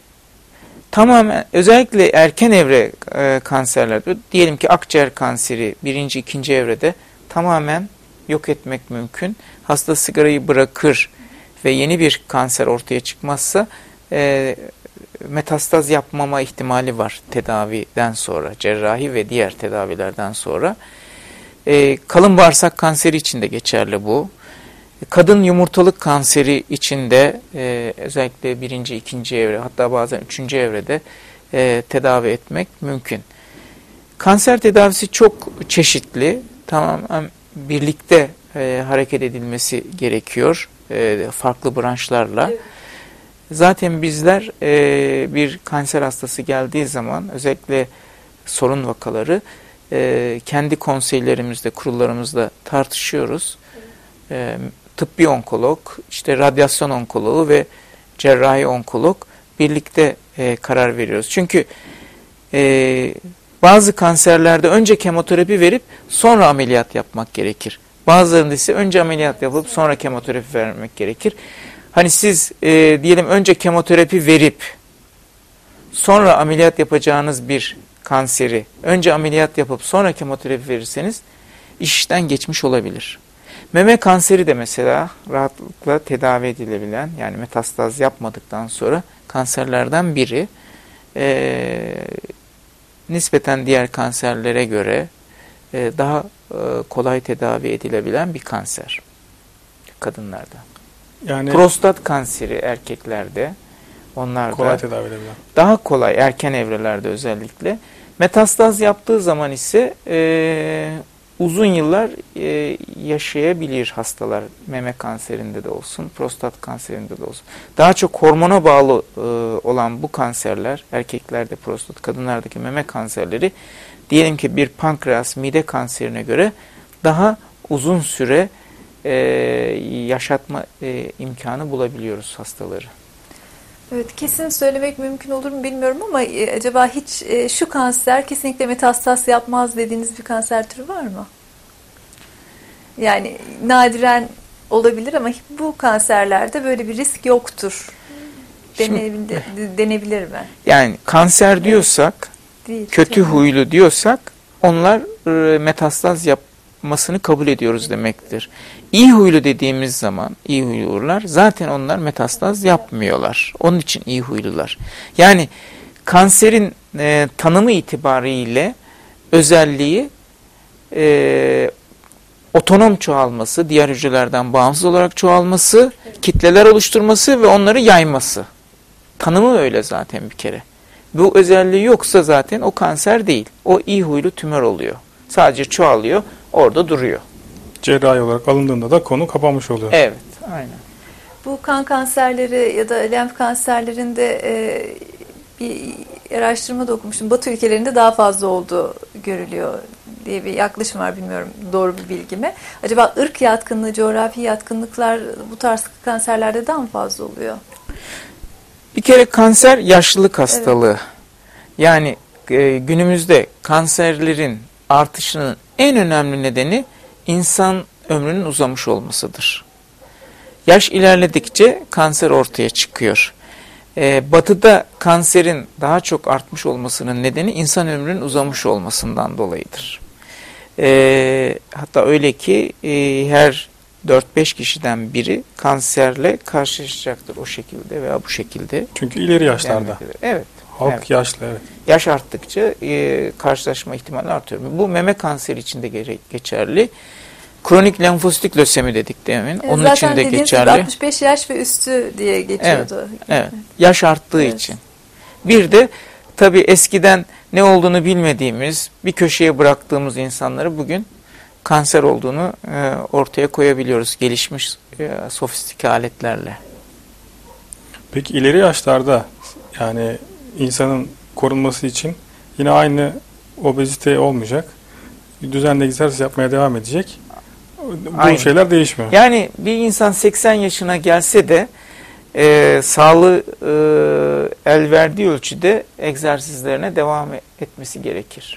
Tamamen özellikle erken evre e, kanserlerde, diyelim ki akciğer kanseri birinci, ikinci evrede tamamen yok etmek mümkün. Hasta sigarayı bırakır ve yeni bir kanser ortaya çıkmazsa e, metastaz yapmama ihtimali var tedaviden sonra, cerrahi ve diğer tedavilerden sonra. E, kalın bağırsak kanseri için de geçerli bu. Kadın yumurtalık kanseri içinde e, özellikle birinci, ikinci evre, hatta bazen üçüncü evrede e, tedavi etmek mümkün. Kanser tedavisi çok çeşitli, tamamen birlikte e, hareket edilmesi gerekiyor e, farklı branşlarla. Evet. Zaten bizler e, bir kanser hastası geldiği zaman özellikle sorun vakaları e, kendi konseylerimizde, kurullarımızda tartışıyoruz. Evet. E, tıbbi onkolog, işte radyasyon onkoloğu ve cerrahi onkolog birlikte e, karar veriyoruz. Çünkü e, bazı kanserlerde önce kemoterapi verip sonra ameliyat yapmak gerekir. Bazılarında ise önce ameliyat yapıp sonra kemoterapi vermek gerekir. Hani siz e, diyelim önce kemoterapi verip sonra ameliyat yapacağınız bir kanseri önce ameliyat yapıp sonra kemoterapi verirseniz iş işten geçmiş olabilir. Meme kanseri de mesela rahatlıkla tedavi edilebilen, yani metastaz yapmadıktan sonra kanserlerden biri. E, nispeten diğer kanserlere göre e, daha e, kolay tedavi edilebilen bir kanser kadınlarda. Yani prostat kanseri erkeklerde, onlar kolay da tedavi edilebilen. Daha kolay erken evrelerde özellikle. Metastaz yaptığı zaman ise e, uzun yıllar e, yaşayabilir hastalar, meme kanserinde de olsun, prostat kanserinde de olsun. Daha çok hormona bağlı e, olan bu kanserler, erkeklerde prostat, kadınlardaki meme kanserleri, diyelim ki bir pankreas, mide kanserine göre daha uzun süre e, yaşatma e, imkanı bulabiliyoruz hastaları. Evet, kesin söylemek mümkün olur mu bilmiyorum ama e, acaba hiç e, şu kanser kesinlikle metastaz yapmaz dediğiniz bir kanser türü var mı? Yani nadiren olabilir ama bu kanserlerde böyle bir risk yoktur denebilir, Şimdi, denebilir mi? Yani kanser diyorsak, Değil, kötü tabii. huylu diyorsak onlar e, metastaz yapmasını kabul ediyoruz demektir. İyi huylu dediğimiz zaman, iyi huylular zaten onlar metastaz yapmıyorlar. Onun için iyi huylular. Yani kanserin e, tanımı itibariyle özelliği e, otonom çoğalması, diğer hücrelerden bağımsız olarak çoğalması, evet. kitleler oluşturması ve onları yayması. Tanımı öyle zaten bir kere. Bu özelliği yoksa zaten o kanser değil. O iyi huylu tümör oluyor. Sadece çoğalıyor, orada duruyor. Cerrahi olarak alındığında da konu kapanmış oluyor. Evet, aynen. Bu kan kanserleri ya da lenf kanserlerinde e, bir araştırmada okumuştum. Batı ülkelerinde daha fazla olduğu görülüyor diye bir yaklaşım var. Bilmiyorum doğru bir bilgi mi? Acaba ırk yatkınlığı, coğrafi yatkınlıklar bu tarz kanserlerde daha mı fazla oluyor? Bir kere kanser yaşlılık hastalığı. Evet. Yani e, günümüzde kanserlerin artışının en önemli nedeni insan ömrünün uzamış olmasıdır. Yaş ilerledikçe kanser ortaya çıkıyor. Ee, batı'da kanserin daha çok artmış olmasının nedeni insan ömrünün uzamış olmasından dolayıdır. Ee, hatta öyle ki e, her dört beş kişiden biri kanserle karşılaşacaktır o şekilde veya bu şekilde. Çünkü ileri yaşlarda. Evet. Halk evet. yaşlı, evet. Yaş arttıkça e, karşılaşma ihtimali artıyor. Bu meme kanseri için de geçerli. Kronik lenfositik lösemi dedik demin. E, Onun için de geçerli. altmış beş yaş ve üstü diye geçiyordu. Evet, evet. Yaş arttığı evet. için. Bir de tabii eskiden ne olduğunu bilmediğimiz, bir köşeye bıraktığımız insanları bugün kanser olduğunu e, ortaya koyabiliyoruz gelişmiş e, sofistike aletlerle. Peki ileri yaşlarda yani insanın korunması için yine aynı obezite olmayacak. Düzenli egzersiz yapmaya devam edecek. Bu Aynı. şeyler değişmiyor. Yani bir insan seksen yaşına gelse de e, sağlığı e, el verdiği ölçüde egzersizlerine devam etmesi gerekir.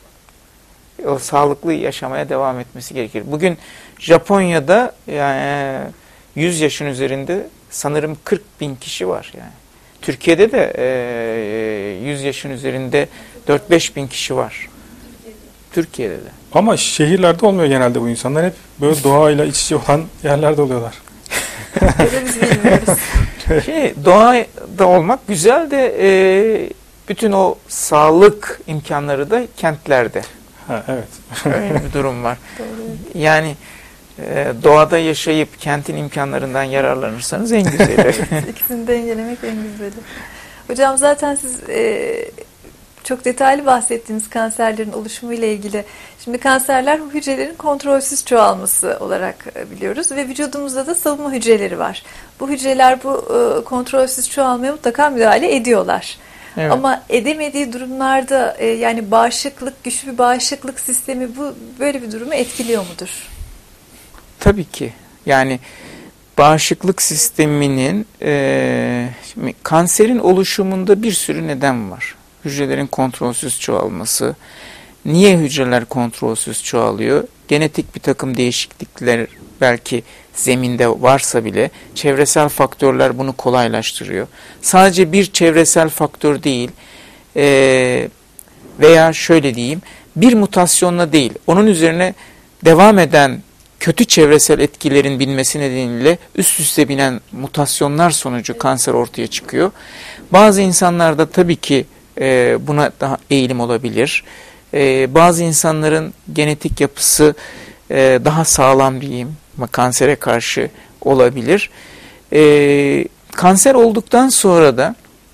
O sağlıklı yaşamaya devam etmesi gerekir. Bugün Japonya'da yani yüz yaşın üzerinde sanırım kırk bin kişi var yani. Türkiye'de de e, yüz yaşın üzerinde dört beş bin kişi var. Türkiye'de de. Ama şehirlerde olmuyor genelde bu insanlar. Hep böyle doğayla iç içe olan yerlerde oluyorlar. Öyle biz bilmiyoruz. Şey, doğada olmak güzel de e, bütün o sağlık imkanları da kentlerde. Ha, evet. Öyle bir durum var. Yani e, doğada yaşayıp kentin imkanlarından yararlanırsanız en güzeli. İkisini dengelemek en güzeli. Hocam zaten siz e, çok detaylı bahsettiğiniz kanserlerin oluşumu ile ilgili. Şimdi kanserler hücrelerin kontrolsüz çoğalması olarak biliyoruz ve vücudumuzda da savunma hücreleri var. Bu hücreler bu e, kontrolsüz çoğalmaya mutlaka müdahale ediyorlar. Evet. Ama edemediği durumlarda e, yani bağışıklık, güçlü bir bağışıklık sistemi bu böyle bir durumu etkiliyor mudur? Tabii ki. Yani bağışıklık sisteminin e, şimdi kanserin oluşumunda bir sürü neden var. Hücrelerin kontrolsüz çoğalması. Niye hücreler kontrolsüz çoğalıyor? Genetik bir takım değişiklikler belki zeminde varsa bile çevresel faktörler bunu kolaylaştırıyor. Sadece bir çevresel faktör değil e, veya şöyle diyeyim bir mutasyonla değil onun üzerine devam eden kötü çevresel etkilerin binmesi nedeniyle üst üste binen mutasyonlar sonucu kanser ortaya çıkıyor. Bazı insanlarda tabii ki e, buna daha eğilim olabilir. E, bazı insanların genetik yapısı e, daha sağlam diyeyim ama kansere karşı olabilir. E, kanser olduktan sonra da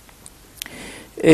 e,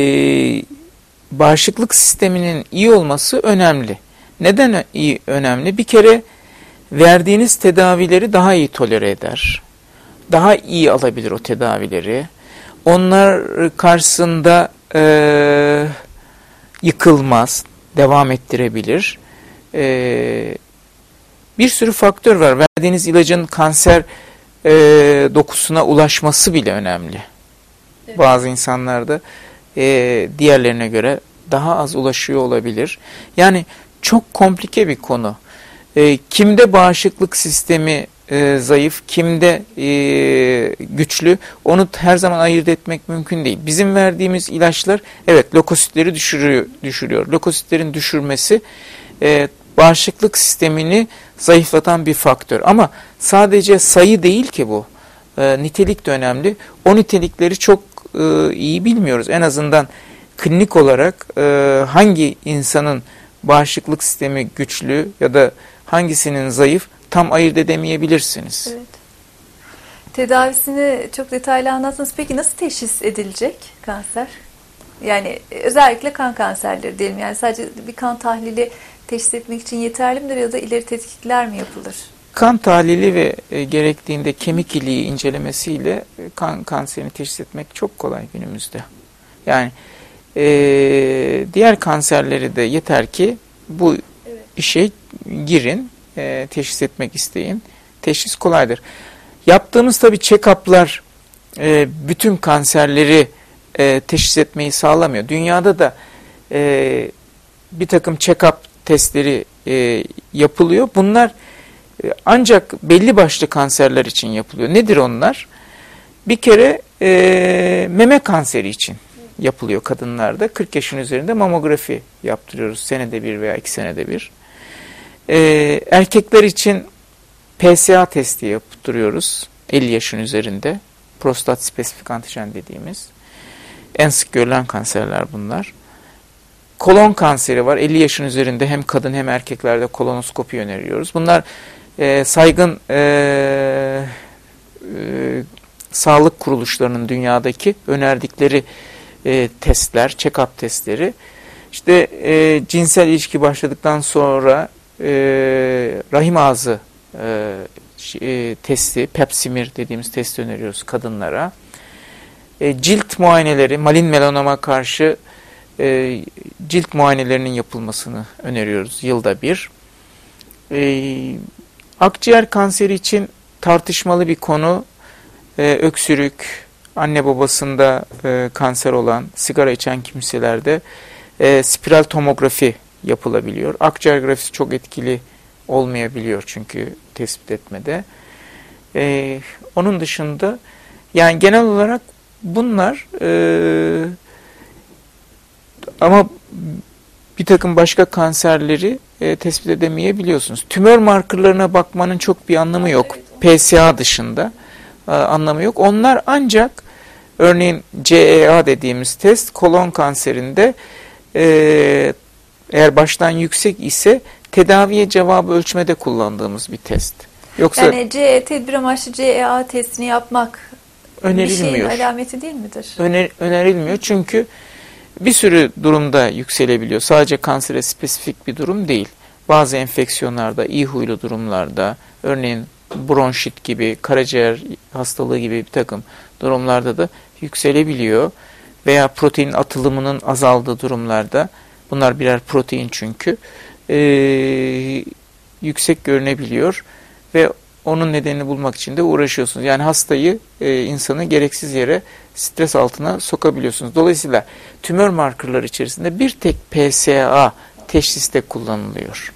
bağışıklık sisteminin iyi olması önemli. Neden iyi önemli? Bir kere verdiğiniz tedavileri daha iyi tolere eder. Daha iyi alabilir o tedavileri. Onlar karşısında e, yıkılmaz, devam ettirebilir. E, bir sürü faktör var. Verdiğiniz ilacın kanser e, dokusuna ulaşması bile önemli. Evet. Bazı insanlarda e, diğerlerine göre daha az ulaşıyor olabilir. Yani çok komplike bir konu. E, kimde bağışıklık sistemi e, zayıf, kimde e, güçlü, onu her zaman ayırt etmek mümkün değil. Bizim verdiğimiz ilaçlar, evet lökositleri düşürüyor. düşürüyor. Lökositlerin düşürmesi e, bağışıklık sistemini zayıflatan bir faktör. Ama sadece sayı değil ki bu. E, nitelik de önemli. O nitelikleri çok e, iyi bilmiyoruz. En azından klinik olarak e, hangi insanın bağışıklık sistemi güçlü ya da hangisinin zayıf tam ayırt edemeyebilirsiniz. Evet. Tedavisini çok detaylı anlattınız. Peki nasıl teşhis edilecek kanser? Yani özellikle kan kanserleri diyelim. Yani sadece bir kan tahlili teşhis etmek için yeterli midir ya da ileri tetkikler mi yapılır? Kan tahlili ve e, gerektiğinde kemik iliği incelemesiyle e, kan kanserini teşhis etmek çok kolay günümüzde. Yani e, diğer kanserleri de yeter ki bu evet. işe girin, e, teşhis etmek isteyin. Teşhis kolaydır. Yaptığımız tabii check-up'lar e, bütün kanserleri e, teşhis etmeyi sağlamıyor. Dünyada da e, bir takım check-up testleri e, yapılıyor. Bunlar e, ancak belli başlı kanserler için yapılıyor. Nedir onlar? Bir kere e, meme kanseri için yapılıyor kadınlarda. kırk yaşın üzerinde mamografi yaptırıyoruz senede bir veya iki senede bir. E, erkekler için P S A testi yaptırıyoruz elli yaşın üzerinde. Prostat spesifik antijen dediğimiz. En sık görülen kanserler bunlar. Kolon kanseri var. elli yaşın üzerinde hem kadın hem erkeklerde kolonoskopi öneriyoruz. Bunlar e, saygın e, e, sağlık kuruluşlarının dünyadaki önerdikleri e, testler, check-up testleri. İşte e, cinsel ilişki başladıktan sonra e, rahim ağzı e, e, testi, pap smear dediğimiz testi öneriyoruz kadınlara. E, cilt muayeneleri, malin melanoma karşı e, cilt muayenelerinin yapılmasını öneriyoruz yılda bir. E, akciğer kanseri için tartışmalı bir konu. E, öksürük, anne babasında e, kanser olan, sigara içen kimselerde e, spiral tomografi yapılabiliyor. Akciğer grafisi çok etkili olmayabiliyor çünkü tespit etmede. E, onun dışında yani genel olarak bunlar e, ama bir takım başka kanserleri e, tespit edemeyebiliyorsunuz. Tümör markerlarına bakmanın çok bir anlamı yok. P S A dışında e, anlamı yok. Onlar ancak örneğin C E A dediğimiz test kolon kanserinde e, eğer baştan yüksek ise tedaviye cevabı ölçmede kullandığımız bir test. Yoksa yani C E, tedbir amaçlı C E A testini yapmak önerilmiyor. Bir şeyin alameti değil midir? Öner, önerilmiyor çünkü bir sürü durumda yükselebiliyor. Sadece kansere spesifik bir durum değil. Bazı enfeksiyonlarda, iyi huylu durumlarda, örneğin bronşit gibi, karaciğer hastalığı gibi bir takım durumlarda da yükselebiliyor. Veya protein atılımının azaldığı durumlarda, bunlar birer protein çünkü, e, yüksek görünebiliyor ve onun nedenini bulmak için de uğraşıyorsunuz. Yani hastayı, e, insanı gereksiz yere stres altına sokabiliyorsunuz. Dolayısıyla tümör markerları içerisinde bir tek P S A teşhiste kullanılıyor.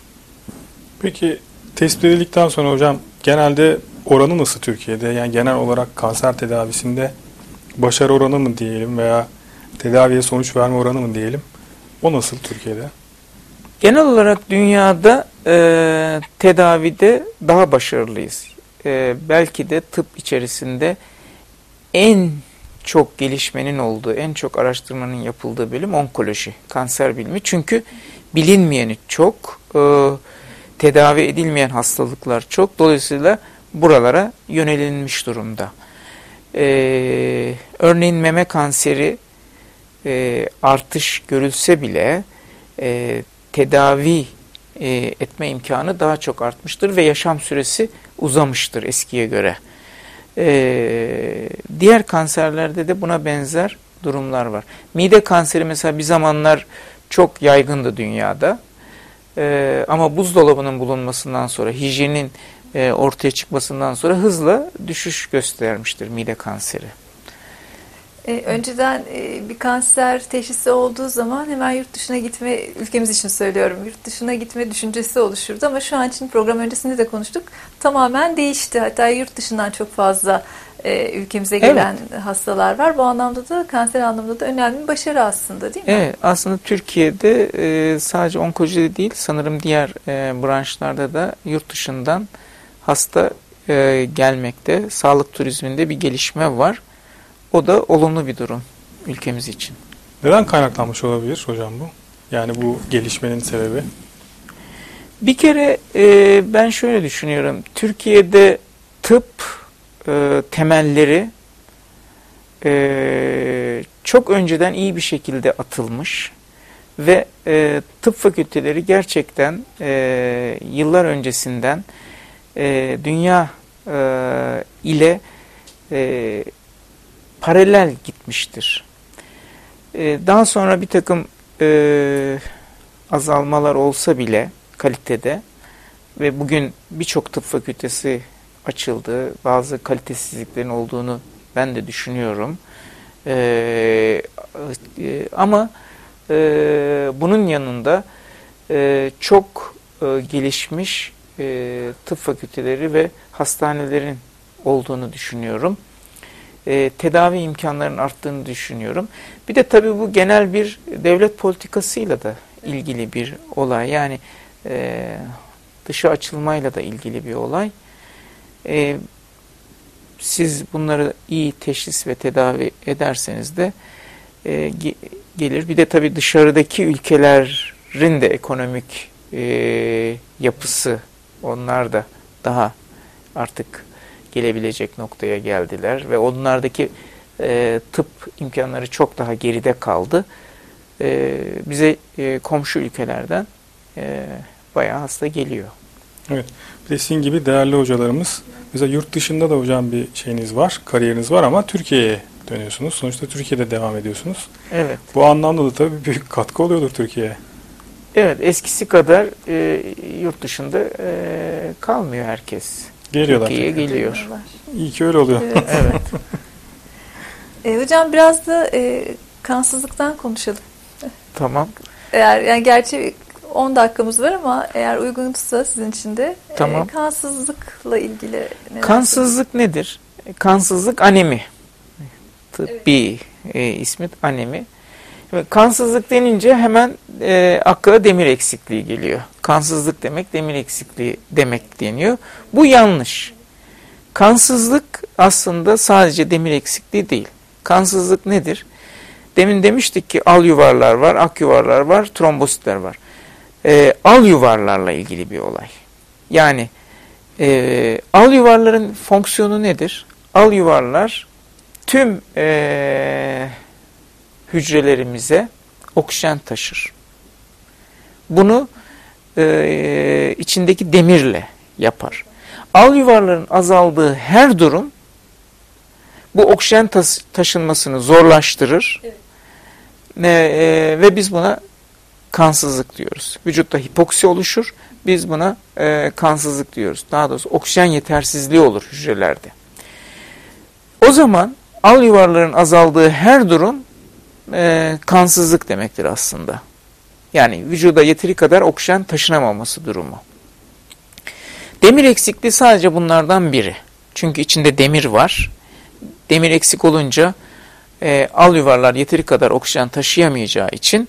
Peki tespit edildikten sonra hocam genelde oranı nasıl Türkiye'de? Yani genel olarak kanser tedavisinde başarı oranı mı diyelim veya tedaviye sonuç verme oranı mı diyelim? O nasıl Türkiye'de? Genel olarak dünyada e, tedavide daha başarılıyız. E, belki de tıp içerisinde en çok gelişmenin olduğu, en çok araştırmanın yapıldığı bölüm onkoloji, kanser bilimi. Çünkü bilinmeyeni çok, e, tedavi edilmeyen hastalıklar çok. Dolayısıyla buralara yönelilmiş durumda. E, örneğin meme kanseri e, artış görülse bile e, tedavi e, etme imkanı daha çok artmıştır ve yaşam süresi uzamıştır eskiye göre. E, diğer kanserlerde de buna benzer durumlar var. Mide kanseri mesela bir zamanlar çok yaygındı dünyada. E, ama buzdolabının bulunmasından sonra, hijyenin e, ortaya çıkmasından sonra hızla düşüş göstermiştir mide kanseri. E, önceden e, bir kanser teşhisi olduğu zaman hemen yurt dışına gitme, ülkemiz için söylüyorum, yurt dışına gitme düşüncesi oluşurdu ama şu an için program öncesinde de konuştuk. Tamamen değişti. Hatta yurt dışından çok fazla e, ülkemize gelen evet. hastalar var. Bu anlamda da kanser anlamında da önemli bir başarı aslında değil mi? Evet, aslında Türkiye'de e, sadece onkolojide değil sanırım diğer e, branşlarda da yurt dışından hasta e, gelmekte. Sağlık turizminde bir gelişme var. O da olumlu bir durum ülkemiz için. Neden kaynaklanmış olabilir hocam bu? Yani bu gelişmenin sebebi? Bir kere e, ben şöyle düşünüyorum. Türkiye'de tıp e, temelleri e, çok önceden iyi bir şekilde atılmış ve e, tıp fakülteleri gerçekten e, yıllar öncesinden e, dünya e, ile e, paralel gitmiştir. E, daha sonra bir takım e, azalmalar olsa bile kalitede ve bugün birçok tıp fakültesi açıldı. Bazı kalitesizliklerin olduğunu ben de düşünüyorum. Ee, e, ama e, bunun yanında e, çok e, gelişmiş e, tıp fakülteleri ve hastanelerin olduğunu düşünüyorum. E, tedavi imkanlarının arttığını düşünüyorum. Bir de tabii bu genel bir devlet politikasıyla da ilgili bir olay. Yani e, dışa açılmayla da ilgili bir olay. E, siz bunları iyi teşhis ve tedavi ederseniz de e, ge gelir. Bir de tabii dışarıdaki ülkelerin de ekonomik e, yapısı, onlar da daha artık gelebilecek noktaya geldiler ve onlardaki e, tıp imkanları çok daha geride kaldı. E, bize e, komşu ülkelerden e, bayağı hasta geliyor. Evet. Bir de sizin gibi değerli hocalarımız, mesela yurt dışında da hocam bir şeyiniz var, kariyeriniz var ama Türkiye'ye dönüyorsunuz. Sonuçta Türkiye'de devam ediyorsunuz. Evet. Bu anlamda da tabii büyük katkı oluyordur Türkiye'ye. Evet, eskisi kadar e, yurt dışında e, kalmıyor herkes. Geliyorlar. Türkiye'ye geliyor. İyi ki öyle oluyor. Evet. Evet. E, hocam biraz da e, kansızlıktan konuşalım. Tamam. Eğer yani gerçi on dakikamız var ama eğer uygunsa sizin için de Tamam. e, kansızlıkla ilgili neler Kansızlık nedir? Kansızlık anemi. Tıbbi evet. e, ismi anemi. Kansızlık denince hemen e, akla demir eksikliği geliyor. Kansızlık demek demir eksikliği demek deniyor. Bu yanlış. Kansızlık aslında sadece demir eksikliği değil. Kansızlık nedir? Demin demiştik ki al yuvarlar var, ak yuvarlar var, trombositler var. E, al yuvarlarla ilgili bir olay. Yani e, al yuvarların fonksiyonu nedir? Al yuvarlar tüm e, hücrelerimize oksijen taşır. Bunu e, içindeki demirle yapar. Al yuvarların azaldığı her durum bu oksijen taş taşınmasını zorlaştırır. Evet. E, e, ve biz buna kansızlık diyoruz. Vücutta hipoksi oluşur. Biz buna e, kansızlık diyoruz. Daha doğrusu oksijen yetersizliği olur hücrelerde. O zaman al yuvarların azaldığı her durum e, kansızlık demektir aslında. Yani vücuda yeteri kadar oksijen taşınamaması durumu. Demir eksikliği sadece bunlardan biri. Çünkü içinde demir var. Demir eksik olunca e, al yuvarlar yeteri kadar oksijen taşıyamayacağı için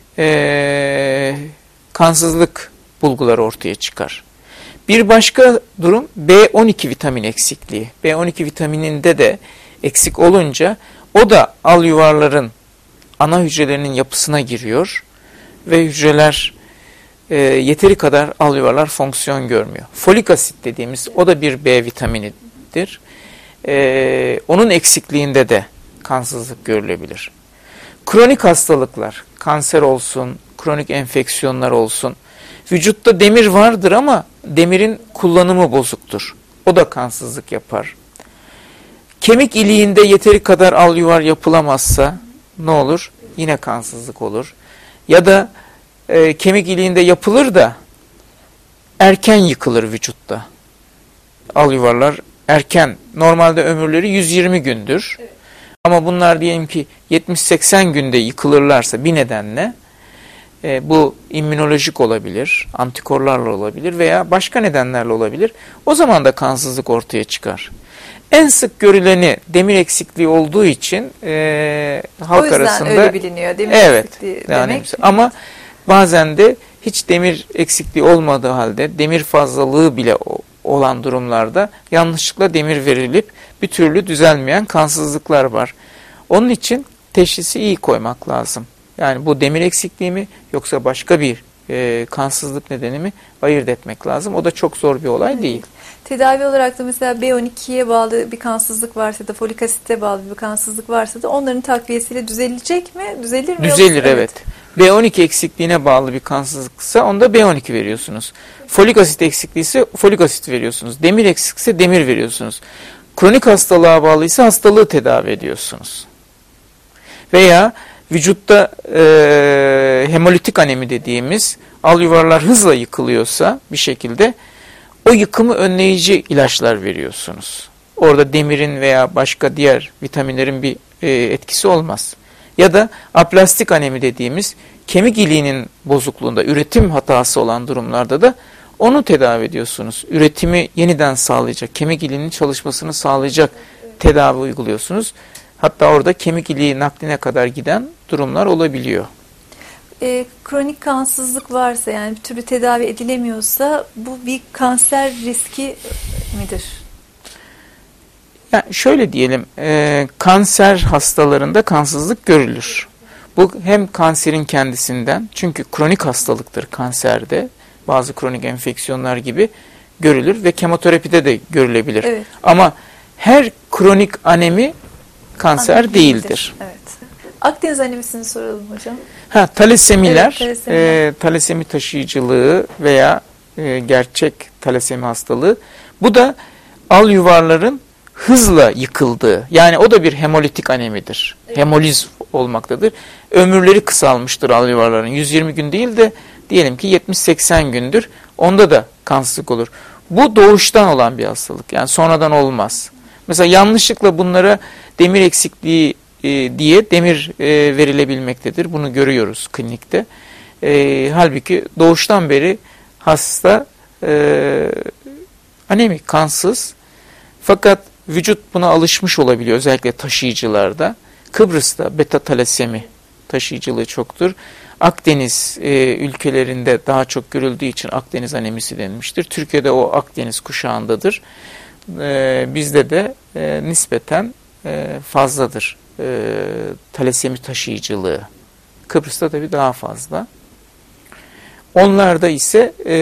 e, kansızlık bulguları ortaya çıkar. Bir başka durum B on iki vitamin eksikliği. B on iki vitamininde de eksik olunca o da al yuvarların ana hücrelerinin yapısına giriyor ve hücreler e, yeteri kadar al yuvarlar fonksiyon görmüyor. Folik asit dediğimiz o da bir B vitaminidir. E, onun eksikliğinde de kansızlık görülebilir. Kronik hastalıklar, kanser olsun, kronik enfeksiyonlar olsun. Vücutta demir vardır ama demirin kullanımı bozuktur. O da kansızlık yapar. Kemik iliğinde yeteri kadar al yuvar yapılamazsa ne olur? Yine kansızlık olur. Ya da e, kemik iliğinde yapılır da erken yıkılır vücutta. Al yuvarlar erken. Normalde ömürleri yüz yirmi gündür. Evet. Ama bunlar diyelim ki yetmiş seksen günde yıkılırlarsa bir nedenle e, bu immünolojik olabilir, antikorlarla olabilir veya başka nedenlerle olabilir. O zaman da kansızlık ortaya çıkar. En sık görüleni demir eksikliği olduğu için e, halk arasında... O yüzden öyle biliniyor, demir evet, eksikliği yani demek. Ama bazen de hiç demir eksikliği olmadığı halde demir fazlalığı bile olan durumlarda yanlışlıkla demir verilip bir türlü düzelmeyen kansızlıklar var. Onun için teşhisi iyi koymak lazım. Yani bu demir eksikliği mi yoksa başka bir e, kansızlık nedeni mi ayırt etmek lazım. O da çok zor bir olay değil. Tedavi olarak da mesela B on ikiye bağlı bir kansızlık varsa da folik asite bağlı bir kansızlık varsa da onların takviyesiyle düzelecek mi? Düzelir mi? Düzelir, yoksa? evet. B on iki eksikliğine bağlı bir kansızlıksa onda B on iki veriyorsunuz. Folik asit eksikliği ise folik asit veriyorsunuz. Demir eksikse demir veriyorsunuz. Kronik hastalığa bağlıysa hastalığı tedavi ediyorsunuz. Veya vücutta e, hemolitik anemi dediğimiz al yuvarlar hızla yıkılıyorsa bir şekilde o yıkımı önleyici ilaçlar veriyorsunuz. Orada demirin veya başka diğer vitaminlerin bir e, etkisi olmaz. Ya da aplastik anemi dediğimiz kemik iliğinin bozukluğunda, üretim hatası olan durumlarda da onu tedavi ediyorsunuz. Üretimi yeniden sağlayacak, kemik iliğinin çalışmasını sağlayacak tedavi uyguluyorsunuz. Hatta orada kemik iliği nakline kadar giden durumlar olabiliyor. E, kronik kansızlık varsa, yani bir türlü tedavi edilemiyorsa bu bir kanser riski midir? Yani şöyle diyelim, e, kanser hastalarında kansızlık görülür. Bu hem kanserin kendisinden, çünkü kronik hastalıktır kanserde, bazı kronik enfeksiyonlar gibi görülür ve kemoterapide de görülebilir. Evet. Ama her kronik anemi kanser Anemi değildir. Evet. Akdeniz anemisini soralım hocam. Ha, talasemiler, evet, talasemiler. E, talasemi taşıyıcılığı veya e, gerçek talasemi hastalığı. Bu da al yuvarların hızla yıkıldığı, yani o da bir hemolitik anemidir. Evet. Hemoliz olmaktadır. Ömürleri kısalmıştır al yuvarların. yüz yirmi gün değil de diyelim ki yetmiş seksen gündür. Onda da kansızlık olur. Bu doğuştan olan bir hastalık. Yani sonradan olmaz. Mesela yanlışlıkla bunlara demir eksikliği e, diye demir e, verilebilmektedir. Bunu görüyoruz klinikte. E, halbuki doğuştan beri hasta e, anemi, kansız. Fakat vücut buna alışmış olabiliyor, özellikle taşıyıcılarda. Kıbrıs'ta beta talasemi taşıyıcılığı çoktur. Akdeniz e, ülkelerinde daha çok görüldüğü için Akdeniz anemisi denilmiştir. Türkiye'de o Akdeniz kuşağındadır. E, bizde de e, nispeten e, fazladır e, talasemi taşıyıcılığı. Kıbrıs'ta tabii daha fazla. Onlarda ise e,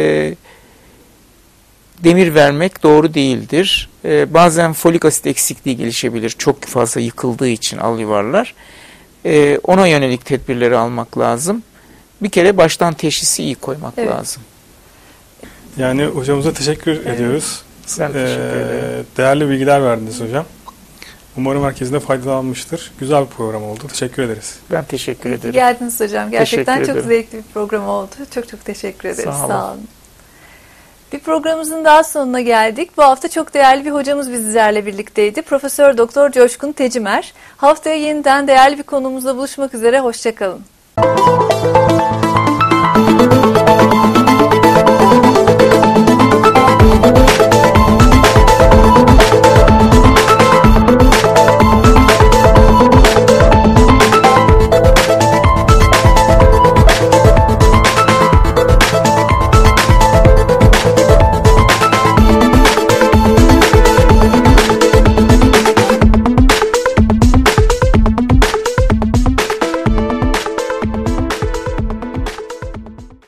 demir vermek doğru değildir. Ee, bazen folik asit eksikliği gelişebilir. Çok fazla yıkıldığı için al yuvarlar. Ee, ona yönelik tedbirleri almak lazım. Bir kere baştan teşhisi iyi koymak evet. lazım. Yani hocamıza teşekkür evet. ediyoruz. Ben teşekkür ederim. Ee, değerli bilgiler verdiniz hocam. Umarım herkesin de faydalanmıştır. Güzel bir program oldu. Teşekkür ederiz. Ben teşekkür ederim. Geldiniz hocam. Gerçekten çok zevkli bir program oldu. Çok çok teşekkür ederiz. Sağ olun. Sağ olun. Bir programımızın daha sonuna geldik. Bu hafta çok değerli bir hocamız bizlerle birlikteydi. Profesör Doktor Coşkun Tecimer. Haftaya yeniden değerli bir konumuzla buluşmak üzere. Hoşça kalın.